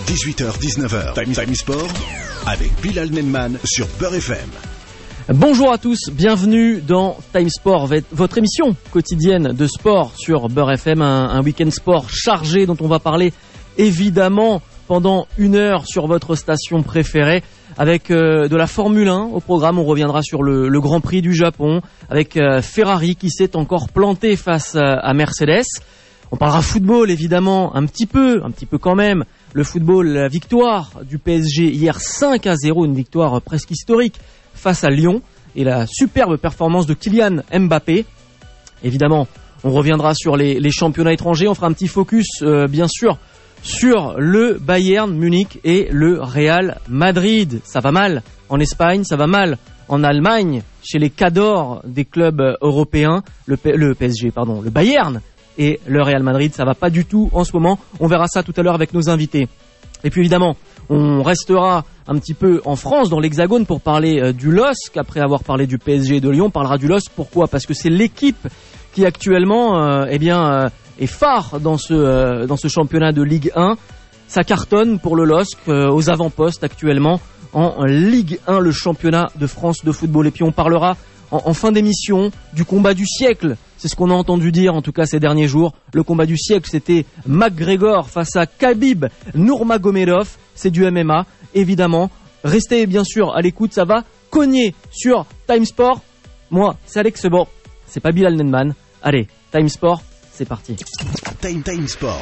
18h-19h, Time Sport avec Bilal Nenman sur Beurre FM. Bonjour à tous, bienvenue dans Time Sport, votre émission quotidienne de sport sur Beurre FM, un week-end sport chargé dont on va parler évidemment pendant une heure sur votre station préférée avec de la Formule 1 au programme. On reviendra sur le Grand Prix du Japon avec Ferrari qui s'est encore planté face à Mercedes. On parlera football évidemment un petit peu quand même. Le football, la victoire du PSG hier 5-0, une victoire presque historique face à Lyon et la superbe performance de Kylian Mbappé. Évidemment, on reviendra sur les championnats étrangers. On fera un petit focus bien sûr sur le Bayern Munich et le Real Madrid. Ça va mal en Espagne, ça va mal en Allemagne, chez les cadors des clubs européens, le PSG, le Bayern et le Real Madrid, ça va pas du tout en ce moment. On verra ça tout à l'heure avec nos invités. Et puis évidemment, on restera un petit peu en France, dans l'Hexagone, pour parler du LOSC. Après avoir parlé du PSG et de Lyon, on parlera du LOSC. Pourquoi ? Parce que c'est l'équipe qui actuellement est phare dans ce championnat de Ligue 1. Ça cartonne pour le LOSC aux avant-postes actuellement en Ligue 1, le championnat de France de football. Et puis on parlera en fin d'émission du combat du siècle. C'est ce qu'on a entendu dire en tout cas ces derniers jours. Le combat du siècle, c'était McGregor face à Khabib Nurmagomedov. C'est du MMA, évidemment. Restez bien sûr à l'écoute, ça va cogner sur Time Sport. Moi, c'est Alex Sebon, c'est pas Bilal Nenman. Allez, Time Sport, c'est parti. Time Sport.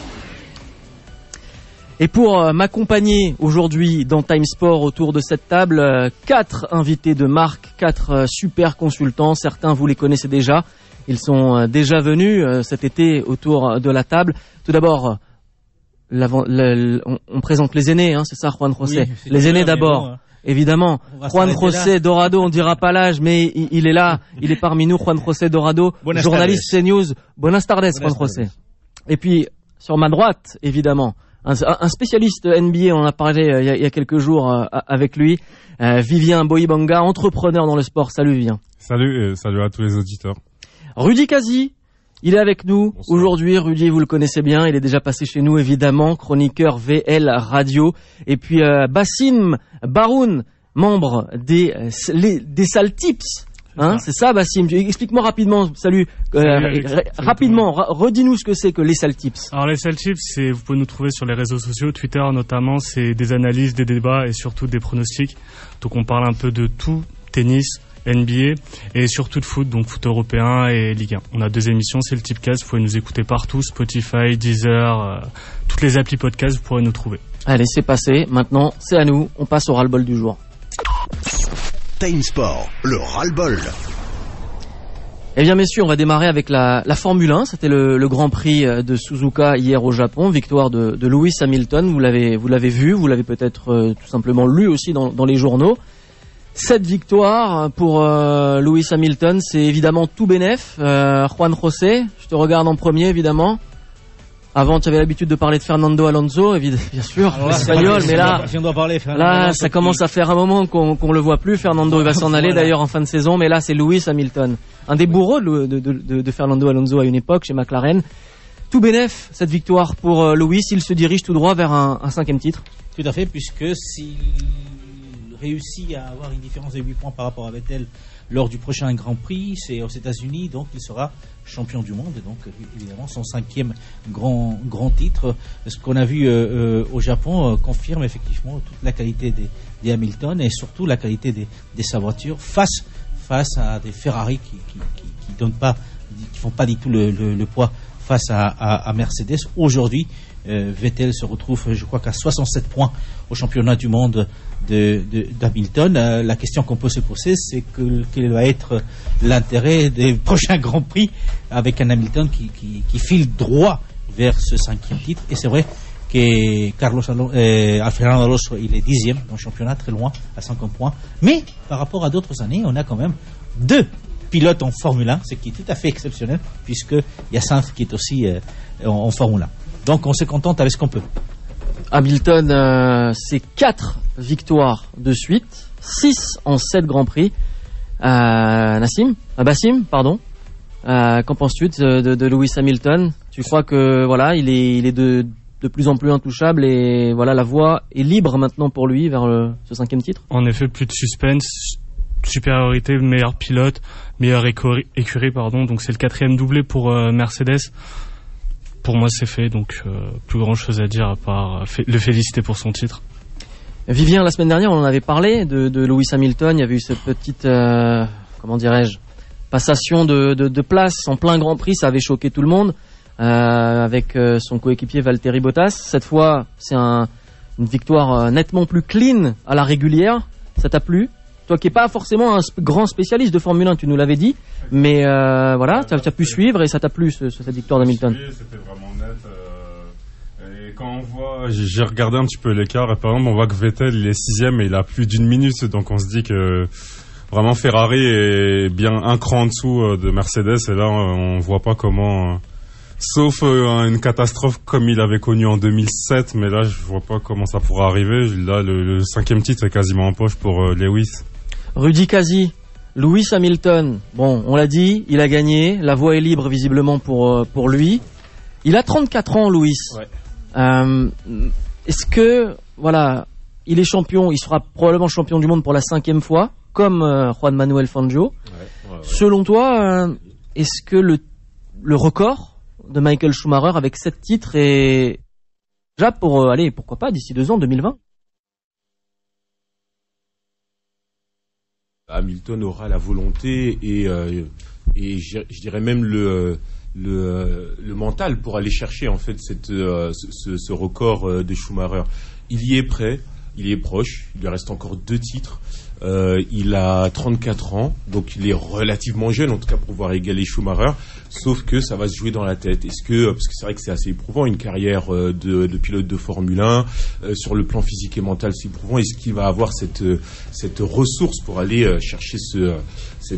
Et pour m'accompagner aujourd'hui dans Time Sport autour de cette table, 4 invités de marque, 4 super consultants. Certains, vous les connaissez déjà. Ils sont déjà venus cet été autour de la table. Tout d'abord, on présente les aînés, c'est ça, Juan José. Oui, les aînés d'abord, bon, évidemment. Juan José Dorado, on dira pas l'âge, mais il est là, il est parmi nous. Juan José Dorado, journaliste CNews. Buenas tardes, Juan José. Et puis, sur ma droite, évidemment, un spécialiste NBA, on en a parlé il y a quelques jours avec lui, Vivien Boibanga, entrepreneur dans le sport. Salut Vivien. Salut à tous les auditeurs. Rudy Kazi, il est avec nous aujourd'hui. Rudy, vous le connaissez bien, il est déjà passé chez nous évidemment, chroniqueur VL Radio. Et puis Bassim Baroun, membre des Sales Tips. C'est ça, Bassim. Explique-moi rapidement. Salut. Rapidement, redis-nous ce que c'est que les Sales Tips. Alors les Sales Tips, vous pouvez nous trouver sur les réseaux sociaux, Twitter notamment. C'est des analyses, des débats et surtout des pronostics. Donc on parle un peu de tout, tennis, NBA et surtout de foot, donc foot européen et Ligue 1. On a 2 émissions, c'est le Tipcast. Vous pouvez nous écouter partout, Spotify, Deezer, toutes les applis podcast, vous pourrez nous trouver. Allez, c'est passé. Maintenant, c'est à nous. On passe au ras-le-bol du jour. Time Sport, le ras-le-bol. Eh bien messieurs, on va démarrer avec la Formule 1. C'était le Grand Prix de Suzuka hier au Japon. Victoire de Lewis Hamilton. Vous l'avez vu, vous l'avez peut-être tout simplement lu aussi dans les journaux. 7 victoires pour Lewis Hamilton, c'est évidemment tout bénef. Juan José, je te regarde en premier évidemment. Avant, tu avais l'habitude de parler de Fernando Alonso, bien sûr, espagnol, mais là, ça commence à faire un moment qu'on le voit plus. Fernando, il va s'en aller d'ailleurs en fin de saison, mais là, c'est Lewis Hamilton, un des bourreaux de Fernando Alonso à une époque chez McLaren. Tout bénef, cette victoire pour Lewis, il se dirige tout droit vers un 5e titre. Tout à fait, puisque s'il réussit à avoir une différence de 8 points par rapport à Vettel lors du prochain Grand Prix, c'est aux États-Unis, donc il sera champion du monde, et donc évidemment son 5e grand titre. Ce qu'on a vu au Japon confirme effectivement toute la qualité des Hamilton et surtout la qualité de sa voiture face à des Ferrari qui font pas du tout le poids face à Mercedes. Aujourd'hui, Vettel se retrouve, je crois, qu'à 67 points au championnat du monde d'Hamilton. La question qu'on peut se poser, c'est quel va être l'intérêt des prochains Grands Prix avec un Hamilton qui file droit vers ce 5e titre. Et c'est vrai que Fernando Alonso, il est 10e dans le championnat, très loin, à 50 points. Mais par rapport à d'autres années, on a quand même 2 pilotes en Formule 1, ce qui est tout à fait exceptionnel, puisqu'il y a Sainz qui est aussi en Formule 1. Donc on se contente avec ce qu'on peut. Hamilton, c'est 4 victoires de suite, 6 en 7 Grands Prix. Bassim, qu'en penses-tu de Lewis Hamilton? Tu crois que voilà, il est de de plus en plus intouchable et voilà, la voie est libre maintenant pour lui vers ce 5e titre. En effet, plus de suspense, supériorité, meilleur pilote, meilleure écurie, donc c'est le 4e doublé pour Mercedes. Pour moi, c'est fait, donc plus grand chose à dire à part le féliciter pour son titre. Vivien, la semaine dernière, on en avait parlé de Lewis Hamilton. Il y avait eu cette petite, passation de place en plein Grand Prix. Ça avait choqué tout le monde avec son coéquipier Valtteri Bottas. Cette fois, c'est une victoire nettement plus clean à la régulière. Ça t'a plu? Toi qui n'es pas forcément un grand spécialiste de Formule 1, tu nous l'avais dit, mais voilà, tu as pu suivre et ça t'a plu cette victoire d'Hamilton. C'était vraiment net. Et quand on voit, j'ai regardé un petit peu l'écart, et par exemple on voit que Vettel il est 6e et il a plus d'1 minute, donc on se dit que vraiment Ferrari est bien un cran en dessous de Mercedes, et là on voit pas comment, sauf une catastrophe comme il avait connu en 2007, mais là je vois pas comment ça pourra arriver. Là le 5e titre est quasiment en poche pour Lewis. Rudy Kazi, Lewis Hamilton, bon, on l'a dit, il a gagné, la voie est libre visiblement pour lui. Il a 34 ans, Lewis. Ouais. Est-ce que, voilà, il est champion, il sera probablement champion du monde pour la 5e fois, comme Juan Manuel Fangio. Ouais. Selon toi, est-ce que le record de Michael Schumacher avec 7 titres est déjà pour, pourquoi pas, d'ici 2 ans, 2020? Hamilton aura la volonté et je dirais même le mental pour aller chercher en fait ce record de Schumacher. Il y est prêt, il y est proche, il lui reste encore 2 titres. Il a 34 ans, donc il est relativement jeune en tout cas pour pouvoir égaler Schumacher, sauf que ça va se jouer dans la tête. Parce que c'est vrai que c'est assez éprouvant une carrière de pilote de Formule 1, sur le plan physique et mental c'est éprouvant. Est-ce qu'il va avoir cette ressource pour aller chercher ces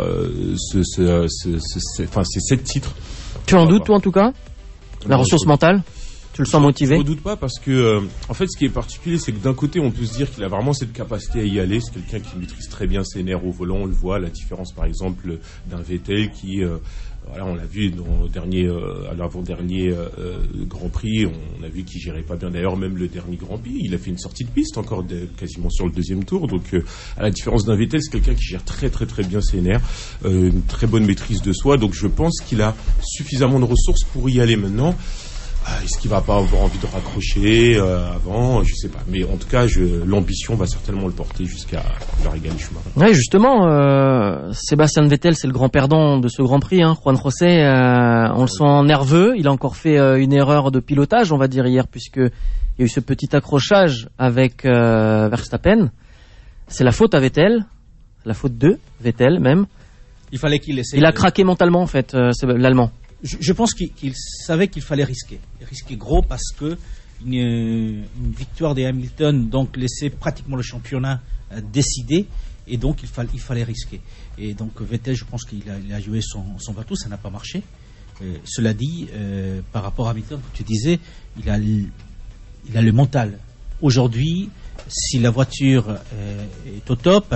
7 titres? Tu en doutes toi en tout cas? La ressource mentale? Tu le sens motivé? Je ne doute pas parce que, en fait, ce qui est particulier, c'est que d'un côté, on peut se dire qu'il a vraiment cette capacité à y aller. C'est quelqu'un qui maîtrise très bien ses nerfs au volant. On le voit, la différence, par exemple, d'un Vettel qui, voilà, on l'a vu à l'avant-dernier Grand Prix. On a vu qu'il gérait pas bien. D'ailleurs, même le dernier Grand Prix, il a fait une sortie de piste encore quasiment sur le 2e tour. Donc, à la différence d'un Vettel, c'est quelqu'un qui gère très, très, très bien ses nerfs, une très bonne maîtrise de soi. Donc, je pense qu'il a suffisamment de ressources pour y aller maintenant. Est-ce qu'il va pas avoir envie de raccrocher avant? Je sais pas. Mais en tout cas, l'ambition va certainement le porter jusqu'à leur égaler Schumacher. Oui, justement, Sébastien Vettel, c'est le grand perdant de ce Grand Prix. Hein. Juan José, on le sent nerveux. Il a encore fait une erreur de pilotage, on va dire, hier, puisqu'il y a eu ce petit accrochage avec Verstappen. C'est la faute à Vettel. C'est la faute de Vettel, même. Il fallait qu'il essaie. Il a craqué mentalement, en fait, l'Allemand. Je pense qu'il savait qu'il fallait risquer gros parce que une victoire de Hamilton donc laissait pratiquement le championnat décidé et donc il fallait risquer. Et donc Vettel, je pense qu'il a joué son bateau, ça n'a pas marché. Cela dit, par rapport à Hamilton, comme tu disais, il a le mental. Aujourd'hui, si la voiture est au top,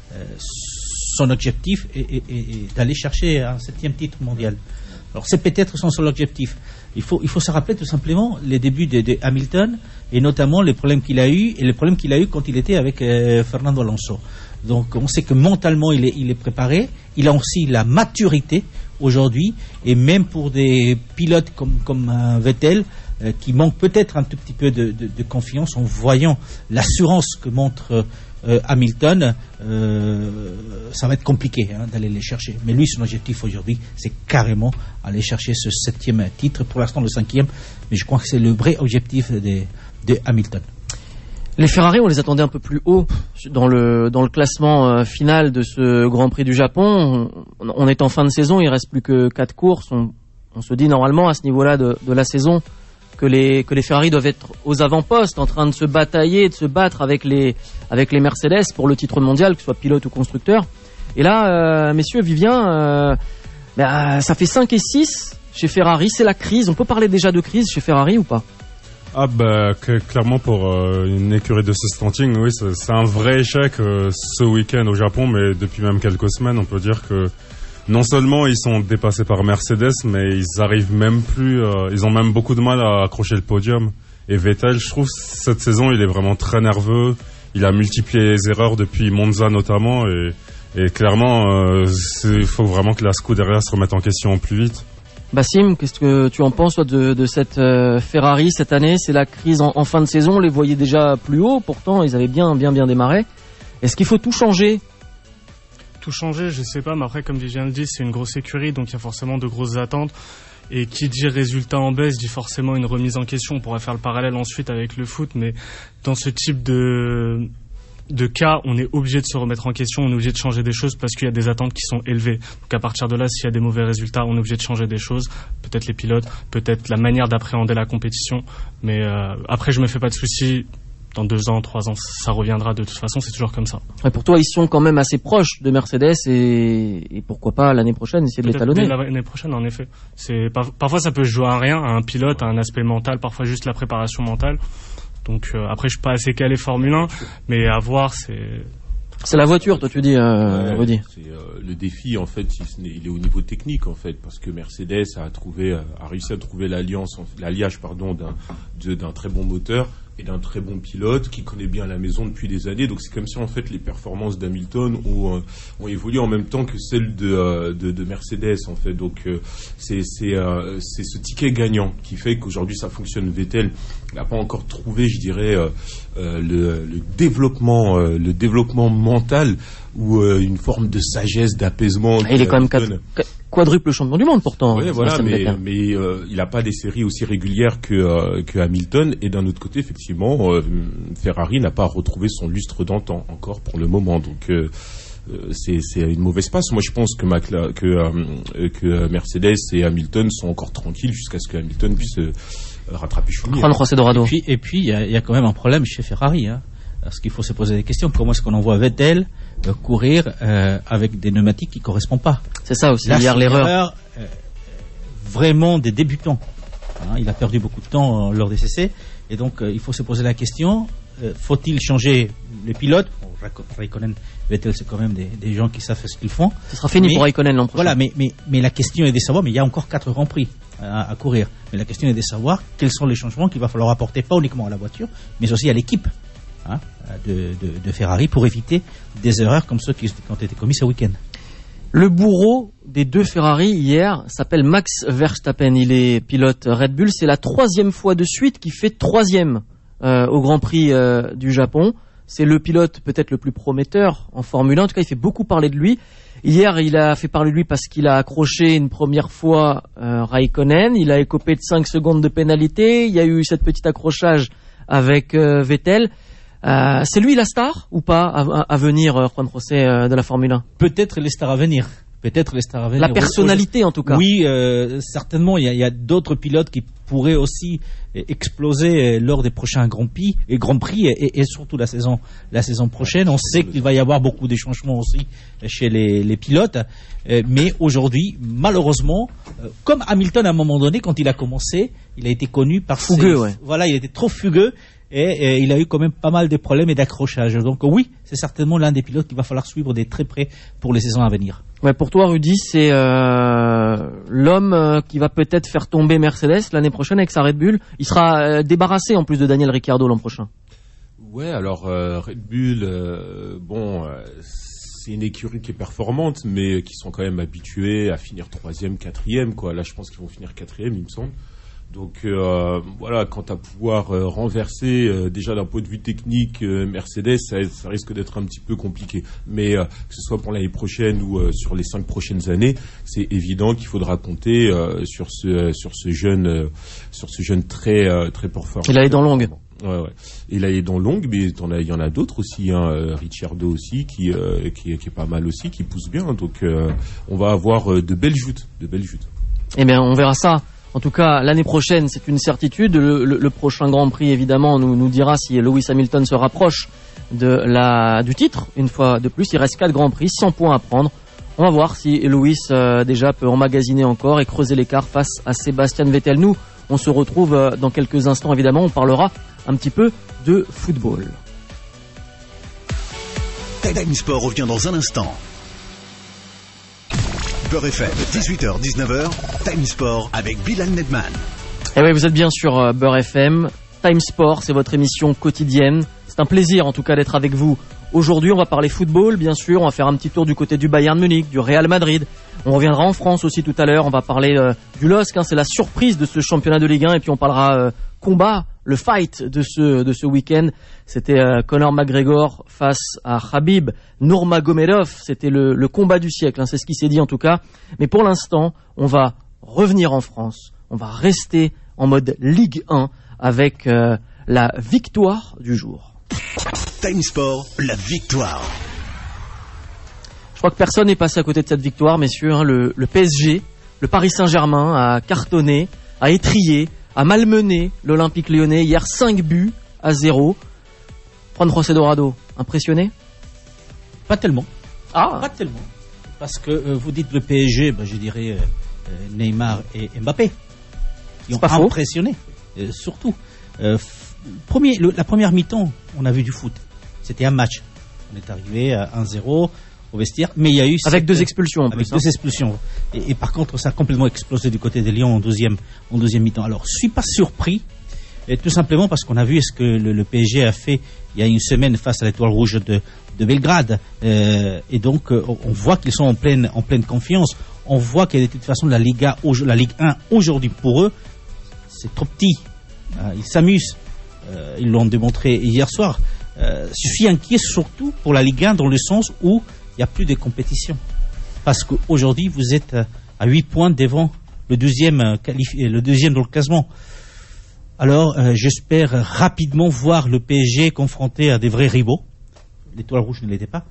son objectif est d'aller chercher un 7e titre mondial. Alors c'est peut-être son seul objectif. Il faut se rappeler tout simplement les débuts de Hamilton et notamment les problèmes qu'il a eu quand il était avec Fernando Alonso. Donc on sait que mentalement il est préparé. Il a aussi la maturité aujourd'hui et même pour des pilotes comme Vettel qui manquent peut-être un tout petit peu de confiance en voyant l'assurance que montre Hamilton, ça va être compliqué d'aller les chercher. Mais lui, son objectif aujourd'hui, c'est carrément aller chercher ce 7e titre. Pour l'instant, le 5e, mais je crois que c'est le vrai objectif de Hamilton. Les Ferrari, on les attendait un peu plus haut dans le classement final de ce Grand Prix du Japon. On est en fin de saison, il reste plus que 4 courses. On se dit normalement à ce niveau-là de la saison que les Ferrari doivent être aux avant-postes, en train de se batailler, de se battre avec les Mercedes pour le titre mondial, que ce soit pilote ou constructeur. Et là, messieurs, Vivien, ça fait 5 et 6 chez Ferrari, c'est la crise. On peut parler déjà de crise chez Ferrari ou pas? Clairement pour une écurie de ce standing, oui, c'est un vrai échec ce week-end au Japon, mais depuis même quelques semaines, on peut dire que non seulement ils sont dépassés par Mercedes, mais ils arrivent même plus, ils ont même beaucoup de mal à accrocher le podium. Et Vettel, je trouve, cette saison, il est vraiment très nerveux. Il a multiplié les erreurs depuis Monza notamment, et clairement, il faut vraiment que la Scuderia se remette en question au plus vite. Bassim, qu'est-ce que tu en penses toi, de cette Ferrari cette année? C'est la crise en fin de saison, on les voyait déjà plus haut, pourtant ils avaient bien démarré. Est-ce qu'il faut tout changer? Tout changer, je sais pas, mais après, comme je viens de le dire, c'est une grosse écurie, donc il y a forcément de grosses attentes. Et qui dit résultat en baisse dit forcément une remise en question. On pourrait faire le parallèle ensuite avec le foot, mais dans ce type de cas, on est obligé de se remettre en question, on est obligé de changer des choses parce qu'il y a des attentes qui sont élevées. Donc à partir de là, s'il y a des mauvais résultats, on est obligé de changer des choses. Peut-être les pilotes, peut-être la manière d'appréhender la compétition. Mais après, je me fais pas de soucis. Dans 2 ans, 3 ans, ça reviendra de toute façon, c'est toujours comme ça. Et pour toi, ils sont quand même assez proches de Mercedes et pourquoi pas l'année prochaine essayer de les talonner. L'année prochaine, en effet. Parfois, ça peut se jouer à rien, à un pilote, à un aspect mental, parfois juste la préparation mentale. Donc après, je suis pas assez calé Formule 1, mais à voir, c'est la voiture, toi tu dis, Rudy. C'est le défi en fait, il est au niveau technique en fait, parce que Mercedes a réussi à trouver l'alliage d'un très bon moteur et d'un très bon pilote qui connaît bien la maison depuis des années. Donc c'est comme si en fait les performances d'Hamilton ont évolué en même temps que celles de Mercedes en fait. Donc c'est ce ticket gagnant qui fait qu'aujourd'hui ça fonctionne. Vettel n'a pas encore trouvé, je dirais, le développement mental ou une forme de sagesse, d'apaisement. Il est quand même quadruple champion du monde pourtant. Oui, voilà, mais il n'a pas des séries aussi régulières que Hamilton. Et d'un autre côté, effectivement, Ferrari n'a pas retrouvé son lustre d'antan encore pour le moment. Donc c'est une mauvaise passe. Moi, je pense que Mercedes et Hamilton sont encore tranquilles jusqu'à ce que Hamilton puisse rattraper Schumi. Et puis il y a quand même un problème chez Ferrari, hein, parce qu'il faut se poser des questions. Comment est-ce qu'on envoie Vettel courir avec des pneumatiques qui ne correspondent pas? C'est ça aussi. Là, hier l'erreur vraiment des débutants, hein. Il a perdu beaucoup de temps lors des essais, et donc il faut se poser la question, faut-il changer les pilotes? Raikkonen, Vettel, c'est quand même des gens qui savent ce qu'ils font. Ce sera fini pour Raikkonen l'an prochain. Voilà, mais la question est de savoir, mais il y a encore 4 Grands Prix à courir, mais la question est de savoir quels sont les changements qu'il va falloir apporter, pas uniquement à la voiture, mais aussi à l'équipe, hein, de Ferrari, pour éviter des erreurs comme ceux qui ont été commis ce week-end. Le bourreau des 2 Ferrari hier s'appelle Max Verstappen. Il est pilote Red Bull. C'est la 3e fois de suite qu'il fait 3e au Grand Prix du Japon. C'est le pilote peut-être le plus prometteur en Formule 1. En tout cas, il fait beaucoup parler de lui. Hier, il a fait parler de lui parce qu'il a accroché une première fois Raikkonen. Il a écopé de 5 secondes de pénalité. Il y a eu cette petite accrochage avec Vettel. C'est lui la star ou pas à venir, Juan José, de la Formule 1? Peut-être les stars à venir. La personnalité en tout cas. Oui, certainement. Il y a d'autres pilotes qui pourraient aussi exploser lors des prochains Grands Prix et surtout la saison prochaine. On sait qu'il va y avoir beaucoup de changements aussi chez les pilotes. Mais aujourd'hui, malheureusement, comme Hamilton à un moment donné, quand il a commencé, il a été connu par Voilà, il était trop fugueux. Et il a eu quand même pas mal de problèmes et d'accrochages. Donc oui, c'est certainement l'un des pilotes qu'il va falloir suivre de très près pour les saisons à venir. Ouais, pour toi, Rudy, c'est l'homme qui va peut-être faire tomber Mercedes l'année prochaine avec sa Red Bull. Il sera débarrassé en plus de Daniel Ricciardo l'an prochain. Ouais, alors Red Bull, c'est une écurie qui est performante, mais qui sont quand même habitués à finir 3e, 4e, quoi. Là, je pense qu'ils vont finir 4e, il me semble. Donc voilà, quant à pouvoir renverser déjà d'un point de vue technique Mercedes, ça risque d'être un petit peu compliqué. Mais que ce soit pour l'année prochaine ou sur les 5 prochaines années, c'est évident qu'il faudra compter sur ce jeune très performant. Il a les dents longues. Ouais. Il a les dents longues, mais il y en a d'autres aussi, hein. Ricciardo aussi qui est pas mal aussi, qui pousse bien. Donc on va avoir de belles joutes. Eh bien, on verra ça. En tout cas, l'année prochaine, c'est une certitude. Le prochain Grand Prix, évidemment, nous dira si Lewis Hamilton se rapproche du titre. Une fois de plus, il reste 4 Grands Prix, 100 points à prendre. On va voir si Lewis déjà peut emmagasiner encore et creuser l'écart face à Sébastien Vettel. Nous, on se retrouve dans quelques instants, évidemment. On parlera un petit peu de football. Time Sport revient dans un instant. Beurre FM, 18h-19h, Time Sport avec Bilal Nedman. Et oui, vous êtes bien sur Beurre FM. Time Sport, c'est votre émission quotidienne. C'est un plaisir en tout cas d'être avec vous. Aujourd'hui, on va parler football, bien sûr. On va faire un petit tour du côté du Bayern Munich, du Real Madrid. On reviendra en France aussi tout à l'heure. On va parler du LOSC, c'est la surprise de ce championnat de Ligue 1. Et puis on parlera combat, le fight de ce week-end. C'était Conor McGregor face à Khabib Nurmagomedov. C'était le combat du siècle, c'est ce qui s'est dit en tout cas. Mais pour l'instant, on va revenir en France. On va rester en mode Ligue 1 avec la victoire du jour. Time Sport, la victoire. Je crois que personne n'est passé à côté de cette victoire, messieurs. Le PSG, le Paris Saint-Germain a cartonné, a étrillé, a malmené l'Olympique Lyonnais hier 5-0. Juan José Dorado, impressionné? Pas tellement. Ah, pas tellement. Parce que vous dites le PSG, je dirais Neymar et Mbappé qui ont impressionné. Surtout, la première mi-temps, on a vu du foot. C'était un match. On est arrivé à 1-0 au vestiaire, mais il y a eu avec deux expulsions en plus. Avec deux expulsions. Et par contre, ça a complètement explosé du côté de Lyon en deuxième mi-temps. Alors, je suis pas surpris, tout simplement parce qu'on a vu ce que le PSG a fait il y a une semaine face à l'Étoile Rouge de Belgrade. Et donc, on voit qu'ils sont en pleine confiance. On voit que de toute façon, la Ligue 1 aujourd'hui pour eux, c'est trop petit. Ils s'amusent. Ils l'ont démontré hier soir. Je suis inquiet surtout pour la Ligue 1 dans le sens où il n'y a plus de compétition. Parce qu'aujourd'hui, vous êtes à 8 points devant le deuxième dans le classement. Alors, j'espère rapidement voir le PSG confronté à des vrais rivaux. L'Étoile Rouge ne l'était pas.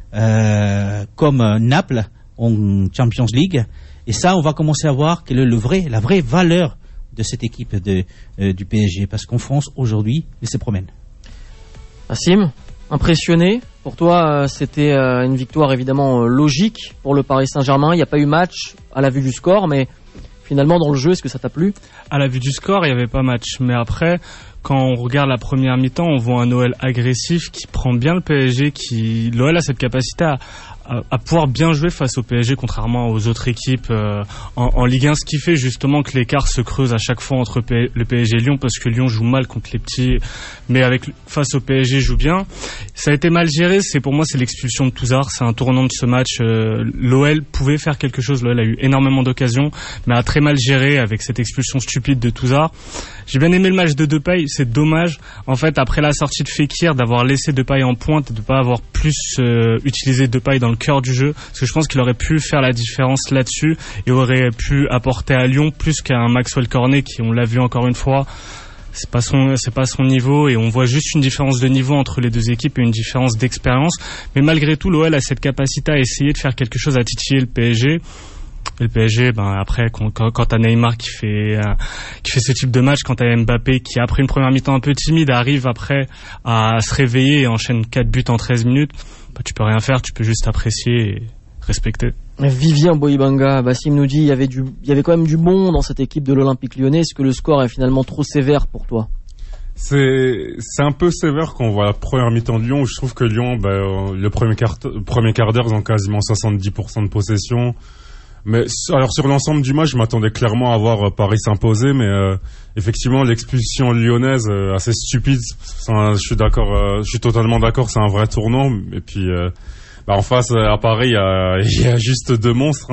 Comme Naples en Champions League. Et ça, on va commencer à voir quelle est la vraie valeur de cette équipe du PSG. Parce qu'en France, aujourd'hui, ils se promènent. Nassim, impressionné. Pour toi, c'était une victoire évidemment logique pour le Paris Saint-Germain. Il n'y a pas eu match à la vue du score, mais finalement dans le jeu, est-ce que ça t'a plu? À la vue du score, il n'y avait pas match. Mais après, quand on regarde la première mi-temps, on voit un OL agressif qui prend bien le PSG. L'OL a cette capacité à pouvoir bien jouer face au PSG, contrairement aux autres équipes en Ligue 1, ce qui fait justement que l'écart se creuse à chaque fois entre le PSG et Lyon, parce que Lyon joue mal contre les petits, mais face au PSG joue bien. Ça a été mal géré, pour moi c'est l'expulsion de Touzard, c'est un tournant de ce match. L'OL pouvait faire quelque chose, l'OL a eu énormément d'occasions, mais a très mal géré avec cette expulsion stupide de Touzard. J'ai bien aimé le match de Depay, c'est dommage en fait après la sortie de Fekir d'avoir laissé Depay en pointe et de ne pas avoir plus utilisé Depay dans le cœur du jeu, parce que je pense qu'il aurait pu faire la différence là-dessus et aurait pu apporter à Lyon plus qu'à un Maxwell Cornet qui, on l'a vu encore une fois, c'est pas son niveau, et on voit juste une différence de niveau entre les deux équipes et une différence d'expérience. Mais malgré tout, l'OL a cette capacité à essayer de faire quelque chose, à titiller le PSG. Et le PSG, après, quand t'as Neymar qui fait ce type de match, quand t'as Mbappé qui, après une première mi-temps un peu timide, arrive après à se réveiller et enchaîne 4 buts en 13 minutes, tu peux rien faire, tu peux juste apprécier et respecter. Vivien Boibanga, Bassim nous dit il y avait quand même du bon dans cette équipe de l'Olympique Lyonnais. Est-ce que le score est finalement trop sévère pour toi? C'est un peu sévère quand on voit la première mi-temps de Lyon, où je trouve que Lyon, le premier quart d'heure, ils ont quasiment 70% de possession. Mais alors sur l'ensemble du match, je m'attendais clairement à voir Paris s'imposer, mais effectivement l'expulsion lyonnaise assez stupide. Je suis totalement d'accord, c'est un vrai tournant. Et puis en face à Paris, il y a juste deux monstres.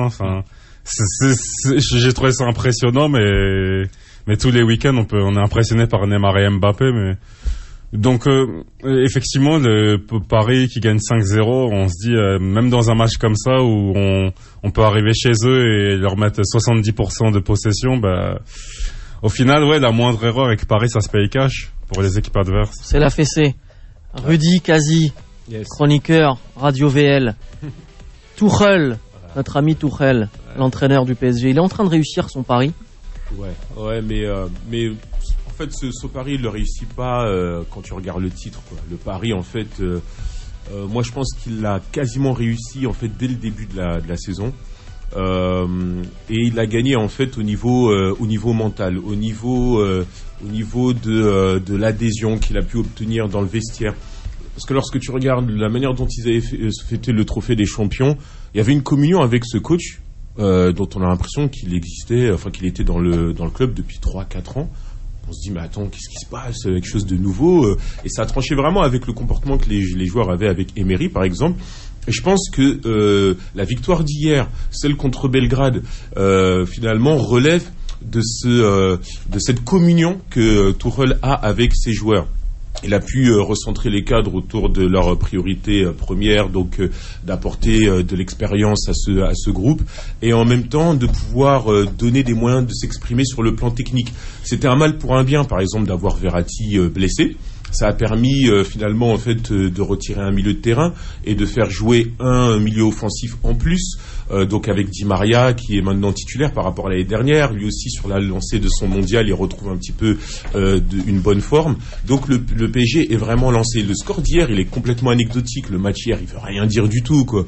J'ai trouvé ça impressionnant, mais tous les week-ends on est impressionné par Neymar et Mbappé, mais donc effectivement le Paris qui gagne 5-0, on se dit même dans un match comme ça où on peut arriver chez eux et leur mettre 70% de possession, au final la moindre erreur avec Paris ça se paye cash pour les équipes adverses. C'est la fessée. Rudy Kazi, yes. Chroniqueur Radio VL. Tuchel, notre ami Tuchel, l'entraîneur du PSG, il est en train de réussir son pari. Ouais, mais en fait, ce pari, il ne réussit pas quand tu regardes le titre, quoi. Le pari, en fait, moi, je pense qu'il l'a quasiment réussi, en fait, dès le début de la saison. Et il a gagné, en fait, au niveau mental, au niveau de l'adhésion qu'il a pu obtenir dans le vestiaire. Parce que lorsque tu regardes la manière dont ils avaient fêté le trophée des champions, il y avait une communion avec ce coach dont on a l'impression qu'il était dans le club depuis 3-4 ans. On se dit, mais attends, qu'est-ce qui se passe? Quelque chose de nouveau. Et ça a tranché vraiment avec le comportement que les joueurs avaient avec Emery, par exemple. Et je pense que la victoire d'hier, celle contre Belgrade, finalement relève de cette communion que Tuchel a avec ses joueurs. Il a pu recentrer les cadres autour de leurs priorités premières, donc d'apporter de l'expérience à ce groupe, et en même temps de pouvoir donner des moyens de s'exprimer sur le plan technique. C'était un mal pour un bien, par exemple, d'avoir Verratti blessé. Ça a permis finalement en fait de retirer un milieu de terrain et de faire jouer un milieu offensif en plus, donc avec Di Maria qui est maintenant titulaire par rapport à l'année dernière. Lui aussi sur la lancée de son mondial, il retrouve un petit peu une bonne forme. Donc le PSG est vraiment lancé. Le score d'hier, il est complètement anecdotique. Le match hier, il veut rien dire du tout, quoi.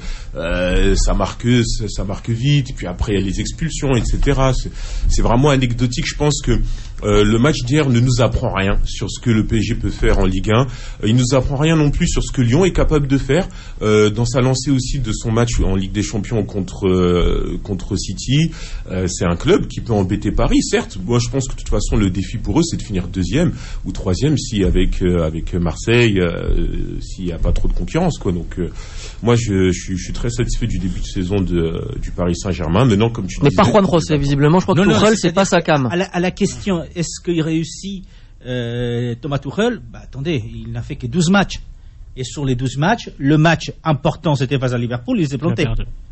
Ça marque vite, et puis après il y a les expulsions, etc. C'est vraiment anecdotique. Je pense que le match d'hier ne nous apprend rien sur ce que le PSG peut faire en Ligue 1. Il nous apprend rien non plus sur ce que Lyon est capable de faire dans sa lancée aussi de son match en Ligue des Champions contre City. C'est un club qui peut embêter Paris, certes. Moi, je pense que de toute façon, le défi pour eux, c'est de finir 2e ou 3e si avec Marseille, s'il n'y a pas trop de concurrence, quoi. Donc, moi, je suis très satisfait du début de saison du Paris Saint-Germain. Maintenant, comme tu disais, mais pas Juan José, visiblement, je crois que Tuchel, c'est pas sa cam. À la question, est-ce qu'il réussit Thomas Tuchel? Attendez, il n'a fait que 12 matchs. Et sur les 12 matchs, le match important, c'était face à Liverpool, il s'est planté.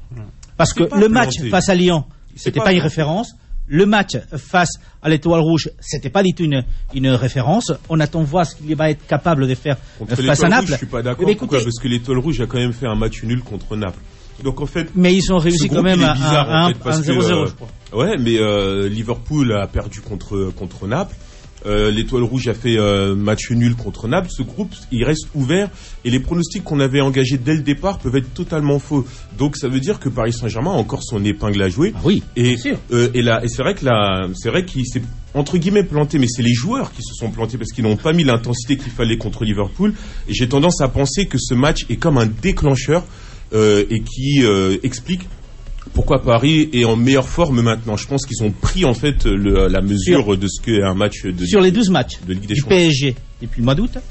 Parce que le match face à Lyon, c'était pas une référence. Le match face à l'Étoile Rouge, c'était pas du tout une référence. On attend voir ce qu'il va être capable de faire face à Naples. Je suis pas d'accord. Pourquoi? Parce que l'Étoile Rouge a quand même fait un match nul contre Naples. Donc en fait, mais ils ont réussi quand même à 1-0, je crois. Ouais, mais Liverpool a perdu contre Naples. L'Étoile Rouge a fait match nul contre Naples. Ce groupe, il reste ouvert, et les pronostics qu'on avait engagés dès le départ peuvent être totalement faux. Donc ça veut dire que Paris Saint-Germain a encore son épingle à jouer. Ah oui, et bien sûr. Et c'est vrai qu'il s'est entre guillemets planté, mais c'est les joueurs qui se sont plantés parce qu'ils n'ont pas mis l'intensité qu'il fallait contre Liverpool. Et j'ai tendance à penser que ce match est comme un déclencheur et qui explique pourquoi Paris est en meilleure forme maintenant. Je pense qu'ils ont pris en fait la mesure de ce qu'est un match de sur les 12 matchs de Ligue des du Champions. PSG depuis le mois d'août.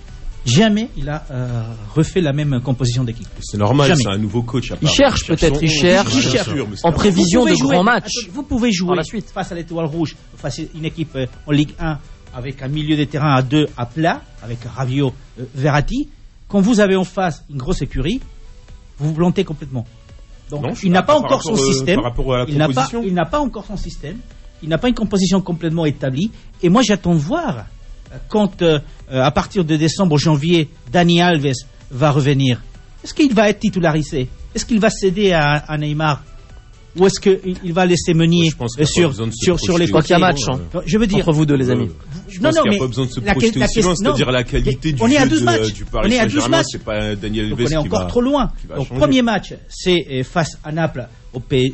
Jamais il a refait la même composition d'équipe. C'est normal, Jamais. c'est un nouveau coach. Il cherche peut-être, il cherche en prévision de grands matchs. Vous pouvez jouer la suite face à l'Étoile Rouge, face à une équipe en Ligue 1 avec un milieu de terrain à 2 à plat, avec Rabiot, Verratti. Quand vous avez en face une grosse écurie, vous vous plantez complètement. Donc, non, il n'a pas encore son système. Il n'a pas encore son système. Il n'a pas une composition complètement établie. Et moi, j'attends de voir quand, à partir de décembre, janvier, Dani Alves va revenir. Est-ce qu'il va être titularisé? Est-ce qu'il va céder à Neymar? Ou est-ce qu'il va laisser Meunier sur les côtés match, je veux dire, entre vous deux, les amis. Je pense qu'il n'y a pas besoin de se projeter aussi loin, c'est-à-dire la qualité du jeu du Paris Saint-Germain, c'est pas Daniel Alves qui va... On est encore trop loin. Donc, changer. Premier match, c'est face à Naples au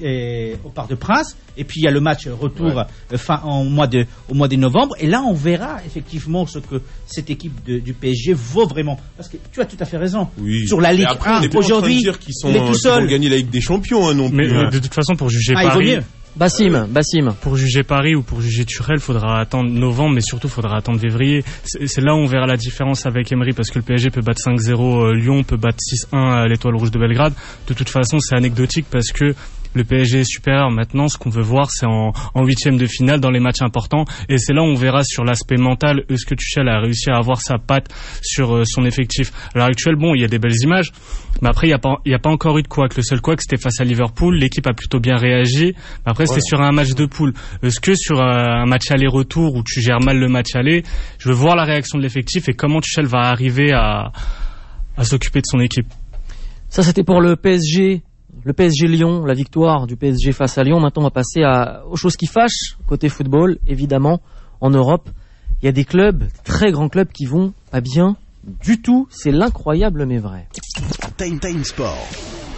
Parc des Princes, et puis il y a le match retour au mois de novembre, et là on verra effectivement ce que cette équipe du PSG vaut vraiment. Parce que tu as tout à fait raison. Oui. Sur la Ligue 1, aujourd'hui, il est tout seul. Ils vont gagner la Ligue des Champions, non plus. Mais de toute façon, pour juger Paris... Bassim. Pour juger Paris ou pour juger Tuchel, il faudra attendre novembre, mais surtout il faudra attendre février. C'est là où on verra la différence avec Emery, parce que le PSG peut battre 5-0 Lyon, peut battre 6-1 l'Étoile Rouge de Belgrade. De toute façon, c'est anecdotique parce que le PSG est supérieur. Maintenant, ce qu'on veut voir, c'est en huitième de finale, dans les matchs importants. Et c'est là où on verra sur l'aspect mental, est-ce que Tuchel a réussi à avoir sa patte sur son effectif. À l'heure actuelle, bon, il y a des belles images, mais après, il n'y a pas encore eu de couac. Le seul couac, c'était face à Liverpool. L'équipe a plutôt bien réagi. Mais après, c'était sur un match de poule. Est-ce que sur un match aller-retour où tu gères mal le match aller, je veux voir la réaction de l'effectif et comment Tuchel va arriver à s'occuper de son équipe. Ça, c'était pour le PSG. Le PSG Lyon, la victoire du PSG face à Lyon. Maintenant, on va passer aux choses qui fâchent. Côté football, évidemment, en Europe, il y a des clubs, très grands clubs, qui vont pas bien du tout. C'est l'incroyable mais vrai. Time Sport.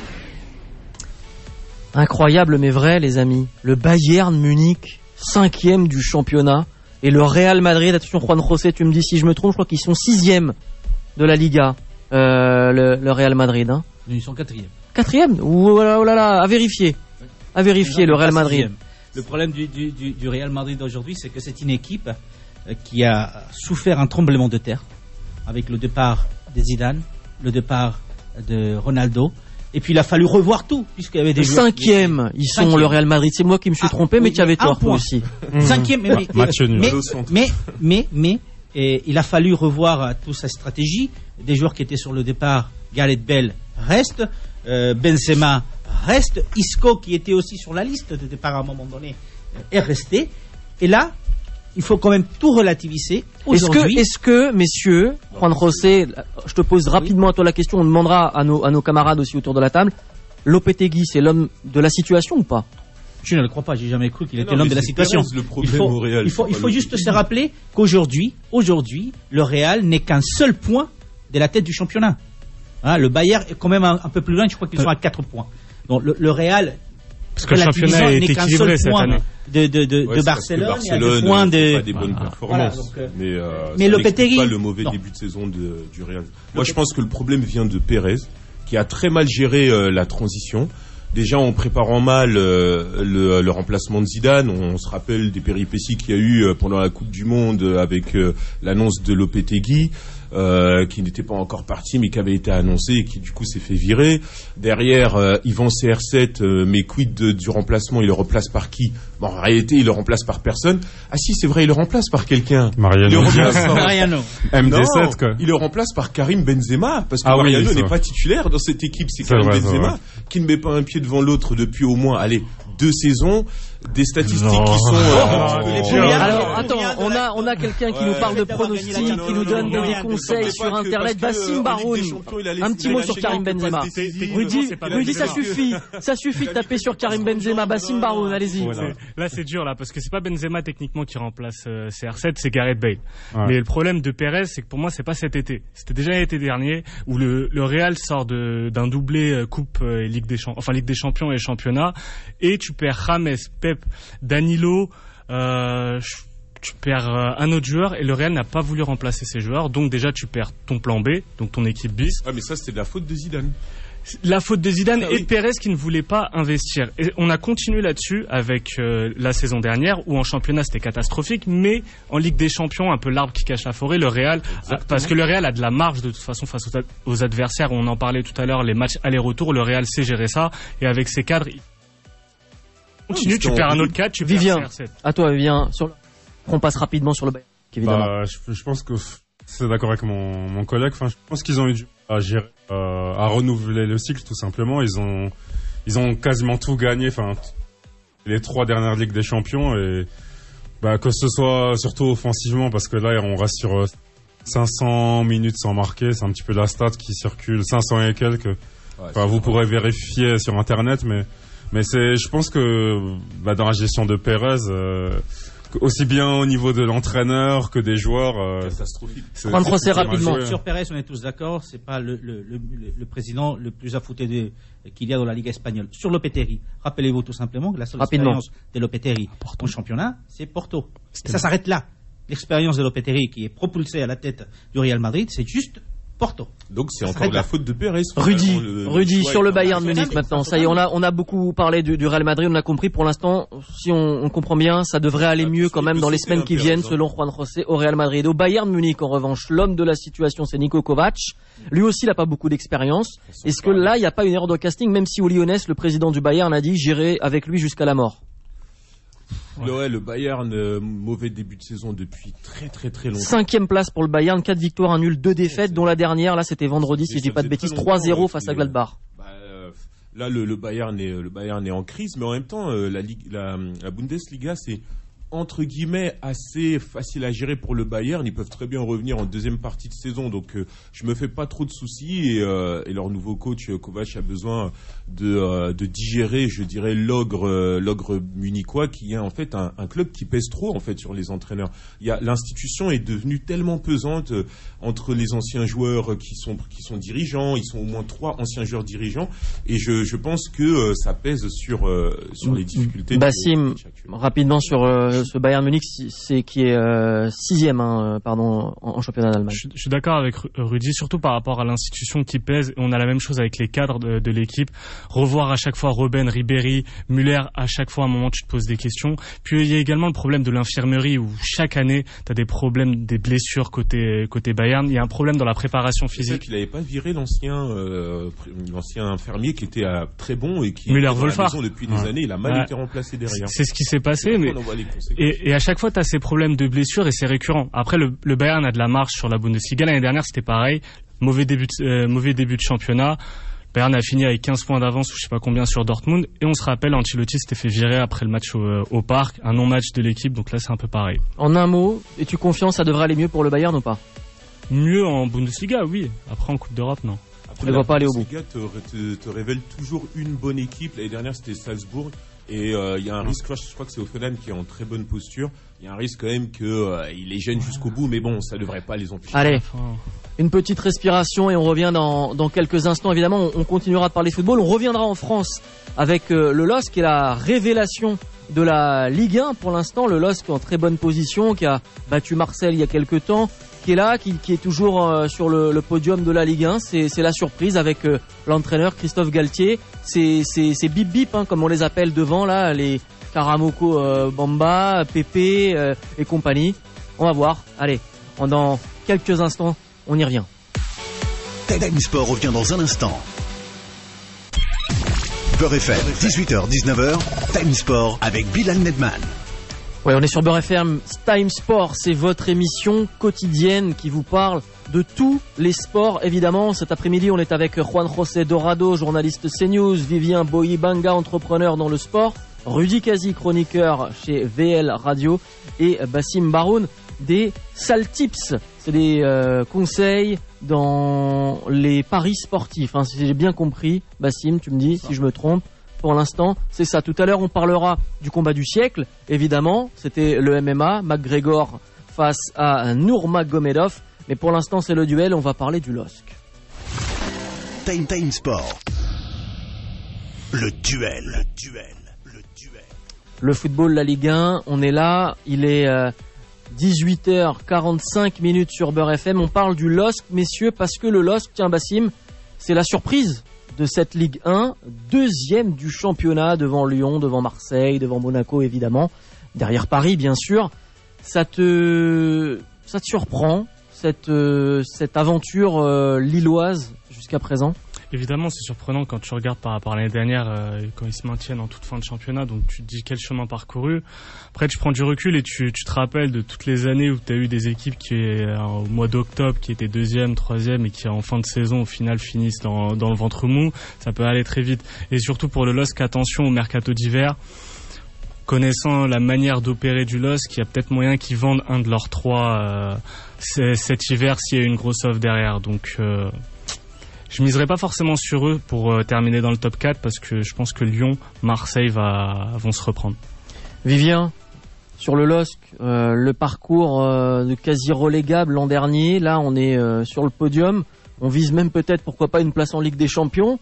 Incroyable mais vrai, les amis. Le Bayern Munich, 5e du championnat. Et le Real Madrid, attention Juan José, tu me dis si je me trompe, je crois qu'ils sont 6e de la Liga, le Real Madrid. Hein. Ils sont 4e. 4e, oh là là, à vérifier. À vérifier, le Real Madrid. Sixième. Le problème du Real Madrid aujourd'hui, c'est que c'est une équipe qui a souffert un tremblement de terre avec le départ de Zidane, le départ de Ronaldo. Et puis il a fallu revoir tout, puisqu'il y avait des joueurs. Cinquième, ils sont le Real Madrid. C'est moi qui me suis trompé, mais tu avais tort toi aussi. Cinquième, Match nul. mais il a fallu revoir toute sa stratégie. Des joueurs qui étaient sur le départ, Gareth Bale reste, Benzema reste, Isco qui était aussi sur la liste de départ à un moment donné est resté. Et là, il faut quand même tout relativiser. Est-ce que, messieurs, Juan José, je te pose rapidement à toi la question, on demandera à nos camarades aussi autour de la table, Lopetegui, c'est l'homme de la situation ou pas? Je ne le crois pas, j'ai jamais cru qu'il était l'homme de la situation. Le problème au Real, il faut juste se rappeler qu'aujourd'hui, le Real n'est qu'un seul point de la tête du championnat. Hein, le Bayern est quand même un peu plus loin, je crois qu'ils sont à 4 points. Donc le Real, parce que le championnat est équilibré cette année. De Barcelone, il y a des points de... pas des bonnes performances. Voilà, mais Lopetegui, pas le mauvais début de saison du Real. Moi, je pense que le problème vient de Pérez, qui a très mal géré la transition. Déjà, en préparant mal le remplacement de Zidane, on se rappelle des péripéties qu'il y a eu pendant la Coupe du Monde avec l'annonce de Lopetegui, qui n'était pas encore parti, mais qui avait été annoncé et qui du coup s'est fait virer. Derrière, Yvan CR7, mais quid du remplacement? Il le remplace par qui? Bon, en réalité, il le remplace par personne. Ah si, c'est vrai, il le remplace par quelqu'un. Mariano. Mariano. MD7, quoi. Il le remplace par Karim Benzema, parce que Mariano n'est pas titulaire dans cette équipe. C'est Karim Benzema qui ne met pas un pied devant l'autre depuis au moins, 2 saisons. Des statistiques qui sont... Alors, attends, on a quelqu'un qui nous parle de pronostics, qui nous donne des conseils sur Internet. Bassim Baroun, un petit mot sur Karim Benzema. Rudy, ça suffit de taper sur Karim Benzema. Bassim Baroun, allez-y. Là, c'est dur, parce que c'est pas Benzema techniquement qui remplace CR7, c'est Gareth Bale. Ouais. Mais le problème de Pérez, c'est que pour moi, c'est pas cet été. C'était déjà l'été dernier, où le Real sort d'un doublé Coupe et Ligue des Champions et Championnat, et tu perds James, Pep, Danilo, tu perds un autre joueur, et le Real n'a pas voulu remplacer ces joueurs, donc déjà tu perds ton plan B, donc ton équipe bis. Ah mais ça c'était de la faute de Zidane. La faute de Zidane et de Pérez qui ne voulait pas investir. Et on a continué là-dessus avec la saison dernière où en championnat c'était catastrophique, mais en Ligue des Champions, un peu l'arbre qui cache la forêt, le Real, parce que le Real a de la marge de toute façon face aux adversaires. On en parlait tout à l'heure, les matchs aller-retour, le Real sait gérer ça, et avec ses cadres, continue, tu perds un autre cadre, tu perds CR7. À toi Vivien, on passe rapidement sur le Bayern, évidemment. Je pense que c'est d'accord avec mon collègue. Enfin, je pense qu'ils ont eu du à gérer, à renouveler le cycle tout simplement. Ils ont quasiment tout gagné. Enfin, les 3 dernières Ligues des Champions, et que ce soit surtout offensivement, parce que là on reste sur 500 minutes sans marquer. C'est un petit peu la stat qui circule, 500 et quelques. Enfin, vous pourrez vérifier sur internet, mais je pense que dans la gestion de Pérez, aussi bien au niveau de l'entraîneur que des joueurs, catastrophique. Juan José, rapidement. Sur Pérez, on est tous d'accord, c'est pas le président le plus affouté qu'il y a dans la Ligue espagnole. Sur Lopetegui, rappelez-vous tout simplement que la seule expérience de Lopetegui en championnat, c'est Porto. Et ça s'arrête là. L'expérience de Lopetegui qui est propulsée à la tête du Real Madrid, c'est juste Porto. Donc c'est encore de la faute de Pérez. Rudy, sur le Bayern Munich maintenant. Ça y est, on a beaucoup parlé du Real Madrid, on a compris. Pour l'instant, si on comprend bien, ça devrait aller mieux quand même dans les semaines qui viennent, selon Juan José, au Real Madrid. Au Bayern Munich, en revanche, l'homme de la situation, c'est Niko Kovac. Lui aussi, il n'a pas beaucoup d'expérience. Est-ce que là, il n'y a pas une erreur de casting, même si au Lyonnais, le président du Bayern a dit j'irai avec lui jusqu'à la mort? Le Bayern, mauvais début de saison depuis très très très longtemps. 5e place pour le Bayern, 4 victoires, 1 nul, 2 défaites, dont la dernière, là c'était vendredi, si je dis pas de bêtises, 3-0 face à Gladbach. Là le Bayern est en crise, mais en même temps la Bundesliga c'est entre guillemets assez facile à gérer pour le Bayern. Ils peuvent très bien revenir en deuxième partie de saison, donc je me fais pas trop de soucis, et leur nouveau coach Kovac a besoin de digérer, je dirais, l'ogre munichois, qui est en fait un club qui pèse trop en fait sur les entraîneurs. L'institution est devenue tellement pesante entre les anciens joueurs qui sont dirigeants. Ils sont au moins 3 anciens joueurs dirigeants, et je pense que ça pèse sur les difficultés. Bassim, rapidement sur ce Bayern Munich qui est 6e en championnat d'Allemagne. Je suis d'accord avec Rudy, surtout par rapport à l'institution qui pèse. On a la même chose avec les cadres de l'équipe. Revoir à chaque fois Robben, Ribéry, Müller, à chaque fois à un moment tu te poses des questions. Puis il y a également le problème de l'infirmerie où chaque année tu as des problèmes, des blessures côté Bayern. Il y a un problème dans la préparation physique. Il n'avait pas viré l'ancien infirmier qui était très bon et qui Müller était dans la maison depuis des années. Il a mal été remplacé derrière. C'est ce qui s'est passé, mais et à chaque fois tu as ces problèmes de blessures et c'est récurrent. Après le Bayern a de la marge sur la Bundesliga. L'année dernière c'était pareil, mauvais début de championnat. Bayern a fini avec 15 points d'avance ou je sais pas combien sur Dortmund, et on se rappelle, Ancelotti s'était fait virer après le match au parc, un non-match de l'équipe, donc là c'est un peu pareil. En un mot, es-tu confiant, ça devrait aller mieux pour le Bayern ou pas? Mieux en Bundesliga, oui. Après en Coupe d'Europe, non. Tu ne vas pas aller au bout. La Bundesliga te révèle toujours une bonne équipe. L'année dernière c'était Salzbourg. Et il y a un risque, je crois que c'est Hoffenheim qui est en très bonne posture. Il y a un risque quand même qu'il les gêne jusqu'au bout, mais bon, ça ne devrait pas les empêcher. Allez, une petite respiration et on revient dans quelques instants. Évidemment, on continuera de parler football. On reviendra en France avec le LOSC qui est la révélation de la Ligue 1. Pour l'instant, le LOSC est en très bonne position, qui a battu Marseille il y a quelques temps, qui est là, qui est toujours sur le podium de la Ligue 1. C'est la surprise avec l'entraîneur Christophe Galtier. C'est bip bip, comme on les appelle devant là, les Karamoko Bamba, Pépé et compagnie. On va voir. Allez, dans quelques instants, on y revient. Time Sport revient dans un instant. Beurre FM, 18h-19h, Time Sport avec Bilal Nedman. Ouais, on est sur Beurre FM, Time Sport, c'est votre émission quotidienne qui vous parle de tous les sports. Évidemment, cet après-midi, on est avec Juan José Dorado, journaliste CNews, Vivien Boyibanga, entrepreneur dans le sport, Rudy Kazi, chroniqueur chez VL Radio, et Bassim Baroun des Sales Tips. C'est des conseils dans les paris sportifs. Si j'ai bien compris, Bassim, tu me dis si je me trompe. Pour l'instant, c'est ça. Tout à l'heure, on parlera du combat du siècle. Évidemment, c'était le MMA, McGregor face à Nurmagomedov. Mais pour l'instant, c'est le duel. On va parler du LOSC. Time Sport. Le duel. Le football, la Ligue 1, on est là. Il est 18h45 sur Beurre FM. On parle du LOSC, messieurs, parce que le LOSC, tiens Bassim, c'est la surprise de cette Ligue 1, deuxième du championnat devant Lyon, devant Marseille, devant Monaco évidemment, derrière Paris bien sûr. Ça te surprend cette aventure lilloise jusqu'à présent? Évidemment, c'est surprenant quand tu regardes par rapport à l'année dernière, quand ils se maintiennent en toute fin de championnat, donc tu te dis quel chemin parcouru. Après, tu prends du recul et tu te rappelles de toutes les années où tu as eu des équipes qui, au mois d'octobre, qui étaient 2e, 3e et qui, en fin de saison, au final, finissent dans le ventre mou. Ça peut aller très vite. Et surtout pour le LOSC, attention au mercato d'hiver. Connaissant la manière d'opérer du LOSC, il y a peut-être moyen qu'ils vendent un de leurs 3 cet hiver s'il y a une grosse offre derrière. Donc, je miserai pas forcément sur eux pour terminer dans le top 4 parce que je pense que Lyon, Marseille vont se reprendre. Vivien, sur le LOSC, le parcours de quasi relégable l'an dernier, là on est sur le podium, on vise même peut-être pourquoi pas une place en Ligue des Champions.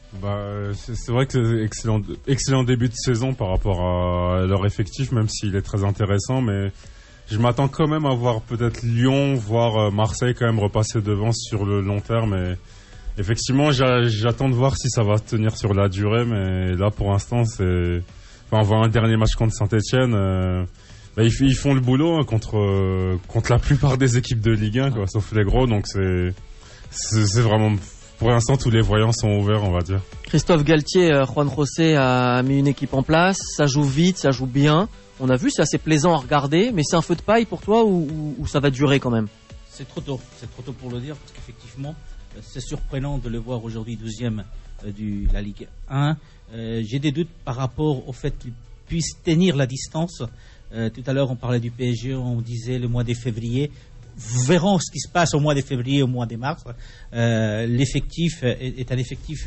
C'est vrai que c'est excellent début de saison par rapport à leur effectif, même s'il est très intéressant, mais je m'attends quand même à voir peut-être Lyon, voire Marseille quand même repasser devant sur le long terme. Et effectivement, j'attends de voir si ça va tenir sur la durée, mais là pour l'instant, on voit un dernier match contre Saint-Etienne. Ils font le boulot contre la plupart des équipes de Ligue 1, sauf les gros, donc c'est vraiment, pour l'instant, tous les voyants sont ouverts, on va dire. Christophe Galtier, Juan José a mis une équipe en place, ça joue vite, ça joue bien. On a vu, c'est assez plaisant à regarder, mais c'est un feu de paille pour toi ou ça va durer quand même? C'est trop tôt pour le dire, parce qu'effectivement, c'est surprenant de le voir aujourd'hui 12e de la Ligue 1. J'ai des doutes par rapport au fait qu'il puisse tenir la distance. Tout à l'heure, on parlait du PSG, on disait le mois de février. Verrons ce qui se passe au mois de février, au mois de mars. L'effectif est un effectif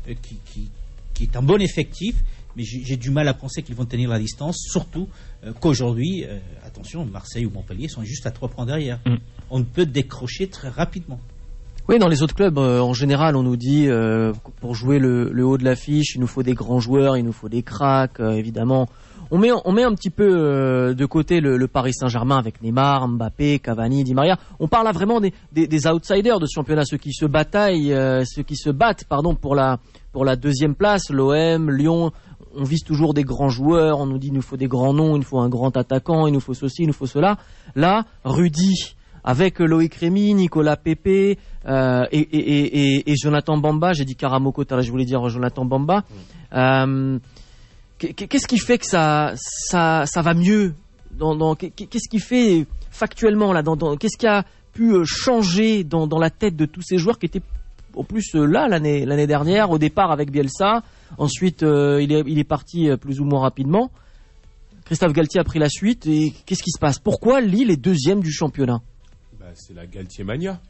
qui est un bon effectif, mais j'ai du mal à penser qu'ils vont tenir la distance, surtout qu'aujourd'hui, attention, Marseille ou Montpellier sont juste à 3 points derrière. On peut décrocher très rapidement. Oui, dans les autres clubs, en général, on nous dit pour jouer le haut de l'affiche, il nous faut des grands joueurs, il nous faut des cracks. Évidemment, On met un petit peu de côté le Paris Saint-Germain avec Neymar, Mbappé, Cavani, Di Maria. On parle là vraiment des outsiders de ce championnat, ceux qui se battent pour la deuxième place. L'OM, Lyon, on vise toujours des grands joueurs. On nous dit il nous faut des grands noms, il nous faut un grand attaquant, il nous faut ceci, il nous faut cela. Là, Rudy avec Loïc Rémy, Nicolas Pepe et Jonathan Bamba. J'ai dit Karamoko, je voulais dire Jonathan Bamba. Qu'est-ce qui fait que ça va mieux qu'est-ce qui fait factuellement là qu'est-ce qui a pu changer dans la tête de tous ces joueurs qui étaient en plus là l'année dernière au départ avec Bielsa. Ensuite il est parti plus ou moins rapidement. Christophe Galtier a pris la suite et qu'est-ce qui se passe? Pourquoi Lille est deuxième du championnat? C'est la Galtier-mania.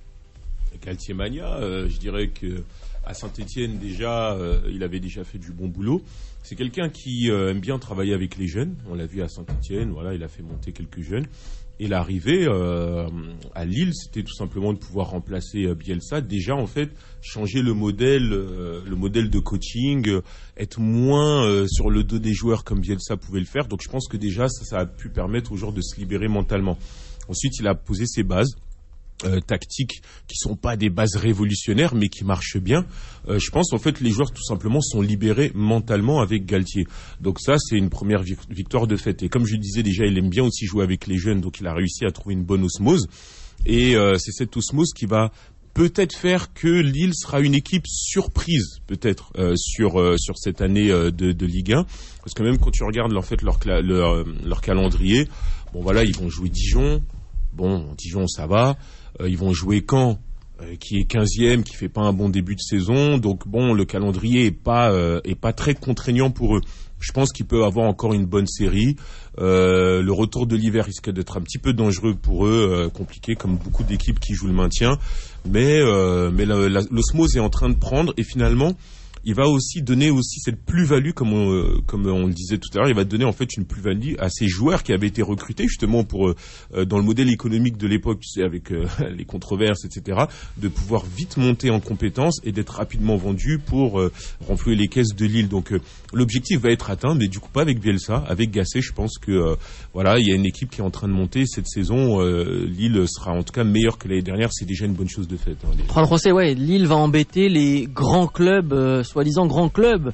Je dirais que à Saint-Etienne déjà, il avait déjà fait du bon boulot. C'est quelqu'un qui aime bien travailler avec les jeunes. On l'a vu à Saint-Etienne, voilà, il a fait monter quelques jeunes. Et l'arrivée à Lille, c'était tout simplement de pouvoir remplacer Bielsa. Déjà, en fait, changer le modèle de coaching, être moins sur le dos des joueurs comme Bielsa pouvait le faire. Donc, je pense que déjà, ça a pu permettre aux joueurs de se libérer mentalement. Ensuite, il a posé ses bases tactiques qui sont pas des bases révolutionnaires mais qui marchent bien. Je pense en fait les joueurs tout simplement sont libérés mentalement avec Galtier. Donc ça c'est une première victoire de fait. Et comme je disais déjà, il aime bien aussi jouer avec les jeunes, donc il a réussi à trouver une bonne osmose. Et c'est cette osmose qui va peut-être faire que Lille sera une équipe surprise peut-être sur cette année de Ligue 1, parce que même quand tu regardes en fait leur calendrier, bon voilà, ils vont jouer Dijon. Bon, Dijon, ça va. Ils vont jouer Caen, qui est 15e, qui fait pas un bon début de saison. Donc bon, le calendrier est pas très contraignant pour eux. Je pense qu'ils peuvent avoir encore une bonne série. Le retour de l'hiver risque d'être un petit peu dangereux pour eux, compliqué comme beaucoup d'équipes qui jouent le maintien. Mais l'osmose est en train de prendre et finalement, il va aussi donner aussi cette plus-value, comme on le disait tout à l'heure, il va donner en fait une plus-value à ces joueurs qui avaient été recrutés justement pour dans le modèle économique de l'époque, tu sais, avec les controverses, etc., de pouvoir vite monter en compétences et d'être rapidement vendus pour renflouer les caisses de Lille. Donc l'objectif va être atteint, mais du coup pas avec Bielsa, avec Gasset. Je pense que voilà, il y a une équipe qui est en train de monter cette saison. Lille sera en tout cas meilleure que l'année dernière, c'est déjà une bonne chose de fait. Juan José, ouais, Lille va embêter les grands clubs. Soi-disant grand club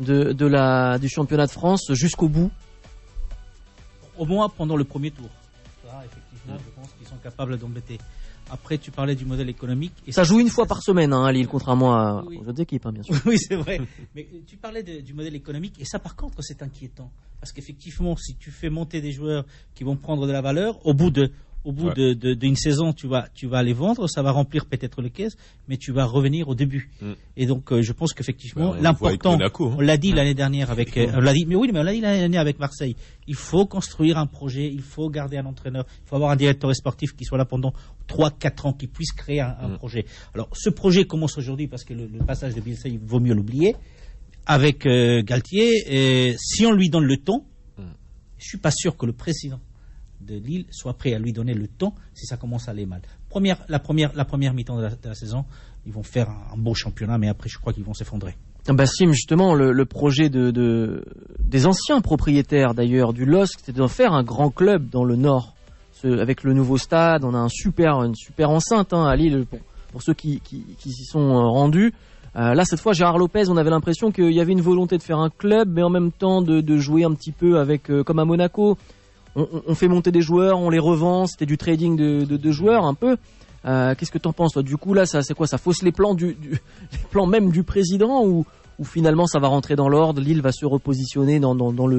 du championnat de France jusqu'au bout. Au moins pendant le premier tour. Ça, effectivement, je pense qu'ils sont capables d'embêter. Après, tu parlais du modèle économique. Et ça joue une fois par semaine, à Lille, contrairement aux autres équipes, bien sûr. Oui, c'est vrai. Mais tu parlais du modèle économique, et ça, par contre, c'est inquiétant. Parce qu'effectivement, si tu fais monter des joueurs qui vont prendre de la valeur, au bout d'une saison, tu vas les vendre, ça va remplir peut-être les caisses, mais tu vas revenir au début. Et donc, je pense qu'effectivement, l'important, on l'a dit l'année dernière avec, on l'a dit l'année dernière avec Marseille. Il faut construire un projet, il faut garder un entraîneur, il faut avoir un directeur sportif qui soit là pendant 3-4 ans, qui puisse créer un projet. Alors, ce projet commence aujourd'hui parce que le passage de Bielsa, il vaut mieux l'oublier. Avec Galtier, et si on lui donne le temps, je suis pas sûr que le président de Lille soit prêt à lui donner le temps si ça commence à aller mal. La première mi-temps de la saison, ils vont faire un beau championnat, mais après je crois qu'ils vont s'effondrer. Bassim, justement, le projet des anciens propriétaires d'ailleurs du LOSC, c'était d'en faire un grand club dans le Nord. Avec le nouveau stade, on a une super enceinte à Lille pour ceux qui s'y sont rendus. Là, cette fois, Gérard Lopez, on avait l'impression qu'il y avait une volonté de faire un club, mais en même temps de jouer un petit peu avec, comme à Monaco. On fait monter des joueurs, on les revend, c'était du trading de joueurs un peu. Qu'est-ce que t'en penses toi? Du coup là, ça c'est quoi? Ça fausse les plans les plans même du président ou finalement ça va rentrer dans l'ordre? Lille va se repositionner dans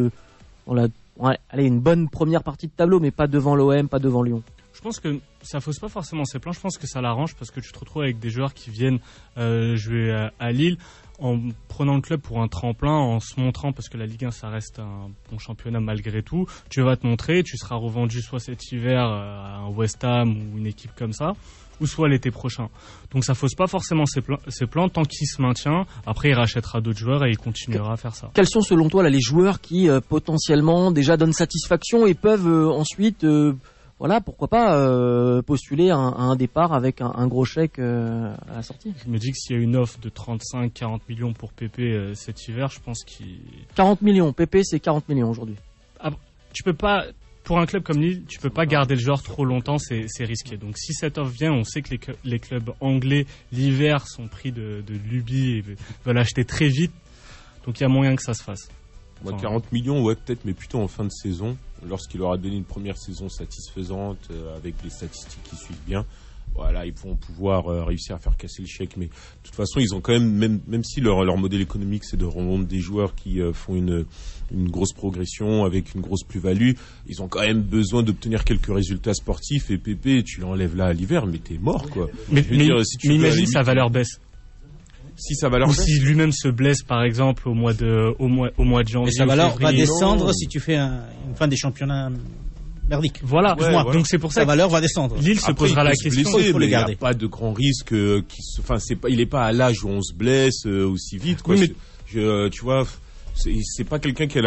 une bonne première partie de tableau, mais pas devant l'OM, pas devant Lyon. Je pense que ça fausse pas forcément ses plans. Je pense que ça l'arrange parce que tu te retrouves avec des joueurs qui viennent jouer à Lille en prenant le club pour un tremplin, en se montrant, parce que la Ligue 1 ça reste un bon championnat malgré tout. Tu vas te montrer, tu seras revendu soit cet hiver à un West Ham ou une équipe comme ça, ou soit l'été prochain. Donc ça fausse pas forcément ses plans tant qu'il se maintient. Après il rachètera d'autres joueurs et il continuera à faire ça. Quels sont selon toi là, les joueurs qui potentiellement déjà donnent satisfaction et peuvent ensuite voilà, pourquoi pas postuler à un départ avec un gros chèque à la sortie. Je me dis que s'il y a une offre de 35-40 millions pour Pépé cet hiver, je pense qu'il... 40 millions, Pépé c'est 40 millions aujourd'hui. Tu peux pas, pour un club comme Lille, tu peux pas garder le joueur trop longtemps, c'est risqué. Donc si cette offre vient, on sait que les clubs anglais l'hiver sont pris de lubie et veulent acheter très vite. Donc il y a moyen que ça se fasse. Moi, 40 millions, ouais, peut-être, mais plutôt en fin de saison, lorsqu'il aura donné une première saison satisfaisante, avec des statistiques qui suivent bien. Voilà, ils vont pouvoir réussir à faire casser le chèque. Mais de toute façon, ils ont quand même si leur modèle économique, c'est de revendre des joueurs qui font une grosse progression avec une grosse plus-value, ils ont quand même besoin d'obtenir quelques résultats sportifs. Et Pépé, tu l'enlèves là à l'hiver, mais t'es mort, quoi. Mais imagine sa valeur baisse. Si sa valeur ou si lui-même se blesse par exemple au mois de janvier. Et sa valeur va descendre si tu fais une fin des championnats merdique. Voilà. Donc c'est pour ça sa valeur va descendre. Lille se posera la question. Il faut le garder. Il n'y a pas de grand risque il n'est pas à l'âge où on se blesse aussi vite, quoi. Oui, mais... tu vois. C'est pas quelqu'un qui a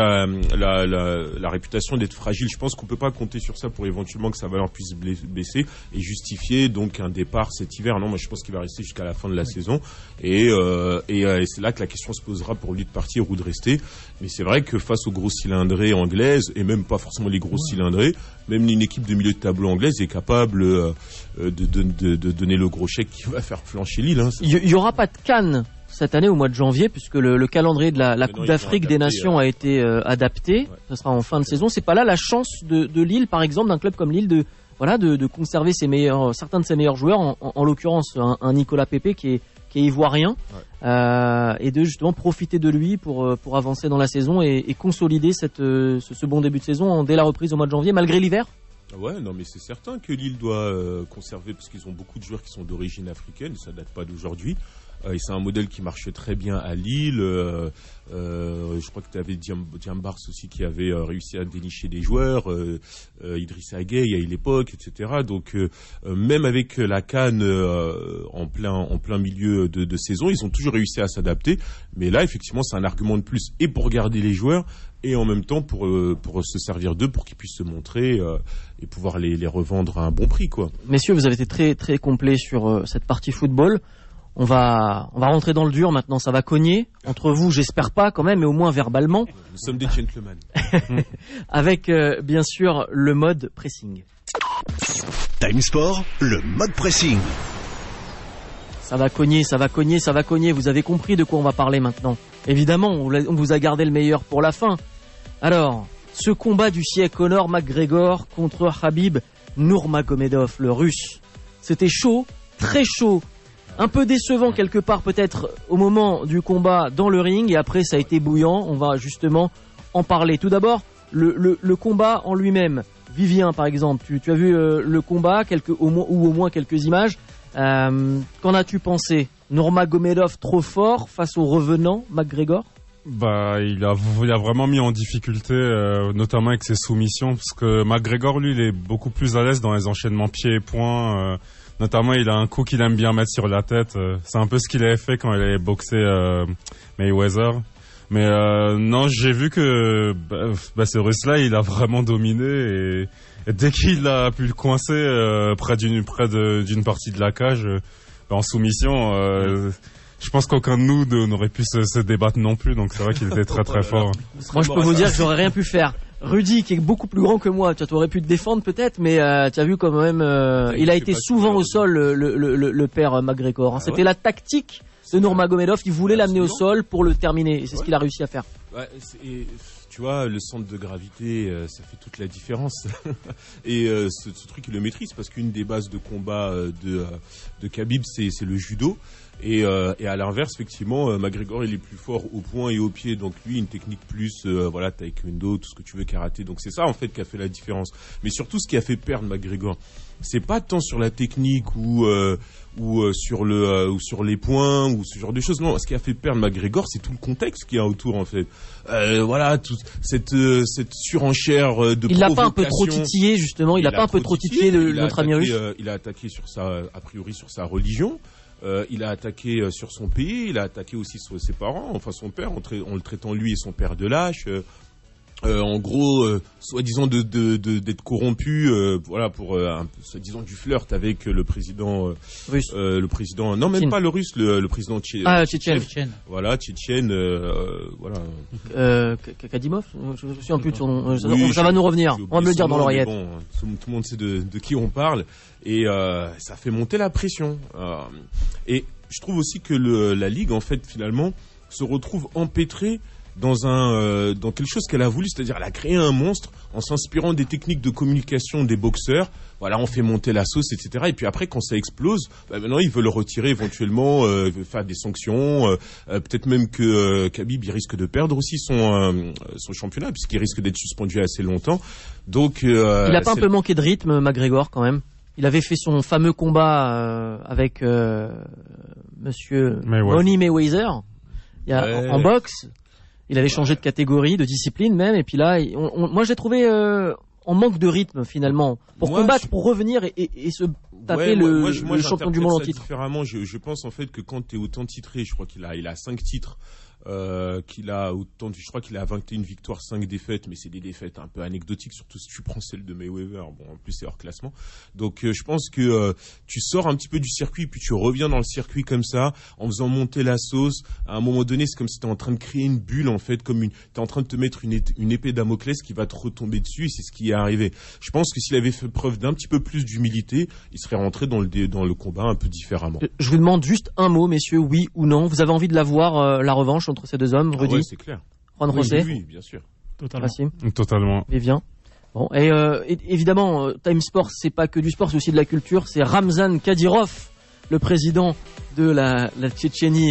la réputation d'être fragile. Je pense qu'on peut pas compter sur ça pour éventuellement que sa valeur puisse baisser et justifier donc un départ cet hiver. Non, moi je pense qu'il va rester jusqu'à la fin de la saison et c'est là que la question se posera pour lui de partir ou de rester. Mais c'est vrai que face aux grosses cylindrées anglaises et même pas forcément les grosses cylindrées, même une équipe de milieu de tableau anglaise est capable de donner le gros chèque qui va faire flancher Lille. Hein. Il y aura pas de CAN cette année au mois de janvier puisque le calendrier de la Coupe d'Afrique des Nations a été adapté. Ouais. Ça sera en fin de saison. C'est pas là la chance de Lille, par exemple, d'un club comme Lille de conserver certains de ses meilleurs joueurs, en l'occurrence un Nicolas Pépé qui est ivoirien, et de justement profiter de lui pour avancer dans la saison et consolider ce bon début de saison dès la reprise au mois de janvier, malgré l'hiver. Ouais, non, mais c'est certain que Lille doit conserver, parce qu'ils ont beaucoup de joueurs qui sont d'origine africaine, ça date pas d'aujourd'hui. Et c'est un modèle qui marche très bien à Lille. Je crois que tu avais Diambars aussi qui avait réussi à dénicher des joueurs, Idrissa Gueye à l'époque, etc. Donc même avec la CAN en plein milieu de saison, ils ont toujours réussi à s'adapter. Mais là, effectivement, c'est un argument de plus et pour garder les joueurs et en même temps pour se servir d'eux pour qu'ils puissent se montrer et pouvoir les revendre à un bon prix, quoi. Messieurs, vous avez été très très complet sur cette partie football. On va rentrer dans le dur maintenant, ça va cogner entre vous, j'espère pas quand même, mais au moins verbalement. Nous sommes des gentlemen. Avec bien sûr le mode pressing. Time Sport, le mode pressing. Ça va cogner, vous avez compris de quoi on va parler maintenant. Évidemment, on vous a gardé le meilleur pour la fin. Alors, ce combat du siècle, Conor McGregor contre Khabib Nurmagomedov, le russe. C'était chaud, très chaud. Un peu décevant quelque part peut-être au moment du combat dans le ring, et après ça a été bouillant, on va justement en parler. Tout d'abord, le combat en lui-même. Vivien par exemple, tu as vu le combat, au moins quelques images. Qu'en as-tu pensé? Nurmagomedov trop fort face au revenant McGregor? Il a vraiment mis en difficulté, notamment avec ses soumissions, parce que McGregor lui il est beaucoup plus à l'aise dans les enchaînements pieds et poings. Notamment, il a un coup qu'il aime bien mettre sur la tête. C'est un peu ce qu'il avait fait quand il avait boxé Mayweather. Mais non, j'ai vu que ce Russe-là, il a vraiment dominé. Et dès qu'il a pu le coincer près d'une partie de la cage, en soumission, je pense qu'aucun de nous n'aurait pu se débattre non plus. Donc c'est vrai qu'il était très très fort. Moi, je peux vous dire que j'aurais rien pu faire. Rudy, qui est beaucoup plus grand que moi, tu aurais pu te défendre peut-être, mais tu as vu quand même, il a été souvent au sol, le père McGregor. Hein. C'était la tactique de Nurmagomedov, il voulait l'amener au sol pour le terminer, et c'est ce qu'il a réussi à faire. Ouais, tu vois, le centre de gravité, ça fait toute la différence. Et ce truc, il le maîtrise, parce qu'une des bases de combat de Khabib, c'est le judo. Et à l'inverse, effectivement, McGregor il est plus fort au poing et au pied, donc lui une technique plus taekwondo, tout ce que tu veux, karaté. Donc c'est ça en fait qui a fait la différence. Mais surtout ce qui a fait perdre McGregor, c'est pas tant sur la technique ou sur les points ou ce genre de choses. Non, ce qui a fait perdre McGregor, c'est tout le contexte qu'il y a autour en fait. Toute cette surenchère de provocation. Il l'a pas un peu trop titillé justement. Il a pas un peu trop titillé notre ami russe. Il a attaqué sur sa religion. Il a attaqué sur son pays, il a attaqué aussi sur ses parents, enfin son père, en le traitant lui et son père de lâche. en gros, soi-disant d'être corrompu, voilà, pour soi-disant du flirt avec le président russe. Le président, non, même pas le russe, le président tchétchène. Voilà, tchétchène, voilà. Kadimov, je me souviens plus de son nom. Ça va nous revenir. On va me le dire dans l'oreillette. Bon, tout le monde sait de qui on parle, et ça fait monter la pression. Et je trouve aussi que la Ligue, en fait, finalement, se retrouve empêtrée dans quelque chose qu'elle a voulu, c'est-à-dire elle a créé un monstre en s'inspirant des techniques de communication des boxeurs. Voilà, on fait monter la sauce, etc. Et puis après, quand ça explose, maintenant ils veulent le retirer éventuellement, faire des sanctions. Peut-être même que Khabib il risque de perdre aussi son championnat puisqu'il risque d'être suspendu assez longtemps. Donc il a pas un peu manqué de rythme, McGregor, quand même. Il avait fait son fameux combat avec Monsieur Money Mayweather en boxe. Il avait changé de catégorie, de discipline même, et puis là, moi je l'ai trouvé en manque de rythme finalement pour combattre, pour revenir et se taper le champion du monde en titre. Différemment, je pense en fait que quand tu es autant titré, je crois qu'il a 5 titres. Je crois qu'il a 21 victoires, 5 défaites, mais c'est des défaites un peu anecdotiques, surtout si tu prends celle de Mayweather. Bon, en plus c'est hors classement. Donc je pense que tu sors un petit peu du circuit, puis tu reviens dans le circuit comme ça, en faisant monter la sauce. À un moment donné, c'est comme si tu es en train de créer une bulle, en fait, comme t'es en train de te mettre une épée Damoclès qui va te retomber dessus, et c'est ce qui est arrivé. Je pense que s'il avait fait preuve d'un petit peu plus d'humilité, il serait rentré dans le combat un peu différemment. Je vous demande juste un mot, messieurs, oui ou non. Vous avez envie de la voir, la revanche entre ces deux hommes, Rudy? Ouais, c'est clair. Juan José? Oui, bien sûr. Totalement. Vivien? Bon, et évidemment, Time Sport, c'est pas que du sport, c'est aussi de la culture. C'est Ramzan Kadyrov, le président de la Tchétchénie.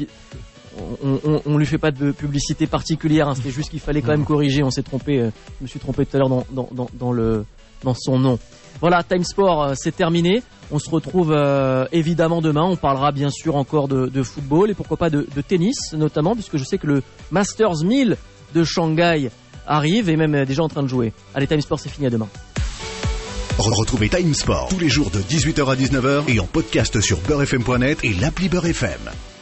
On lui fait pas de publicité particulière, hein, c'était juste qu'il fallait quand même corriger. On s'est trompé, je me suis trompé tout à l'heure dans son nom. Voilà, Time Sport, c'est terminé. On se retrouve évidemment demain. On parlera bien sûr encore de football et pourquoi pas de tennis notamment, puisque je sais que le Masters 1000 de Shanghai arrive et même déjà en train de jouer. Allez, Time Sport, c'est fini, à demain. Retrouvez Time Sport tous les jours de 18h à 19h et en podcast sur beurrefm.net et l'appli Beurre FM.